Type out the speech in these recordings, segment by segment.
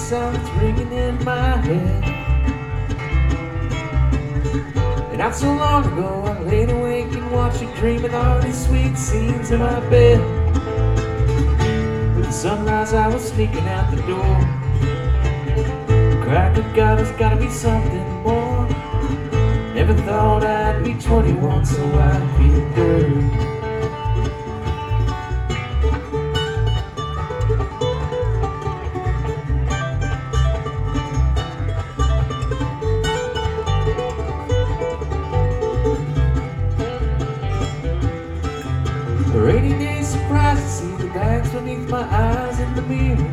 sound that's ringing in my head. And not so long ago I laid awake and watched you dreaming all these sweet scenes in my bed. With the sunrise I was sneaking out the door. Crack of God, there's gotta be something more. Never thought I'd be 21 so I'd feel good. A rainy day surprise to see the bags beneath my eyes in the mirror.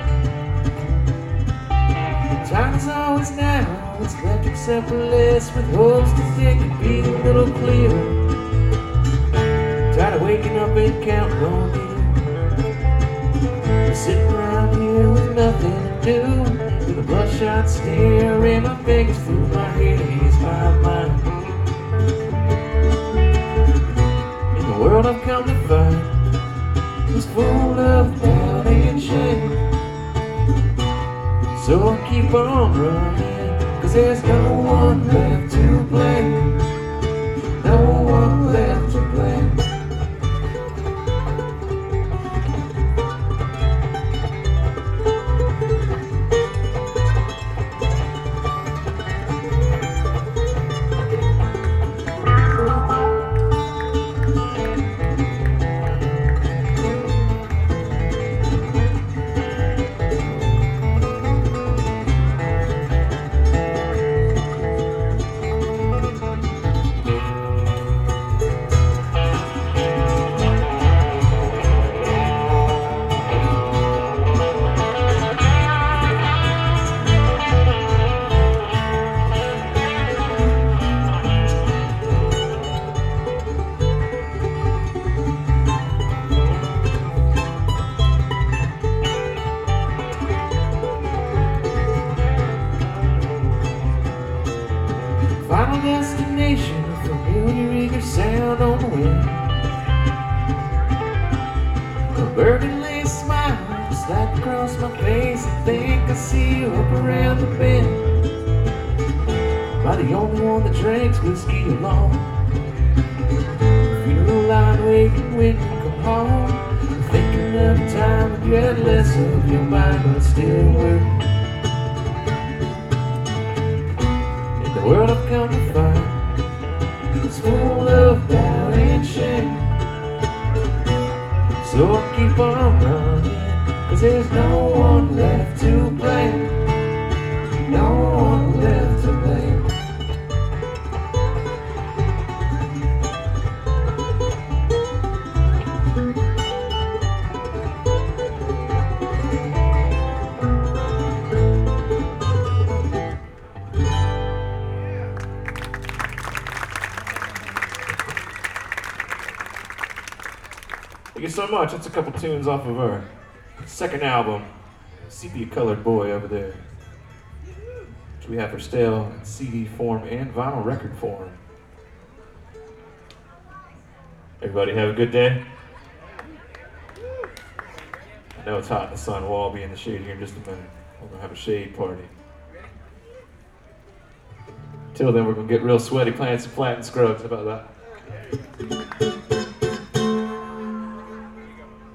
Time is always now, it's left except for less, with hopes to think it'd be a little clearer. Tired of waking up and counting on you. Sitting around here with nothing to do, with a bloodshot stare and my fingers through my haze, my mind. The world I've come to find is full of doubt and shame. So I'll keep on running, 'cause there's no one left to blame. No one left to blame. Final destination, a familiar eager sound on the way. A burgundy smile slapped across my face. I think I see you up around the bend. Am I the only one that drinks whiskey alone? Funeral line waiting when you come home. Thinking of a time when you had less of your mind but still working. The world I've come to find is full of doubt and shame. So I'll keep on running, 'cause there's no one left to blame. No one left to blame. Thank you so much. That's a couple tunes off of our second album, Sepia Colored Boy over there, which we have for sale in CD form and vinyl record form. Everybody have a good day. I know it's hot in the sun. We'll all be in the shade here in just a minute. We're going to have a shade party. Till then, we're going to get real sweaty playing some Flat and Scruggs. How about that?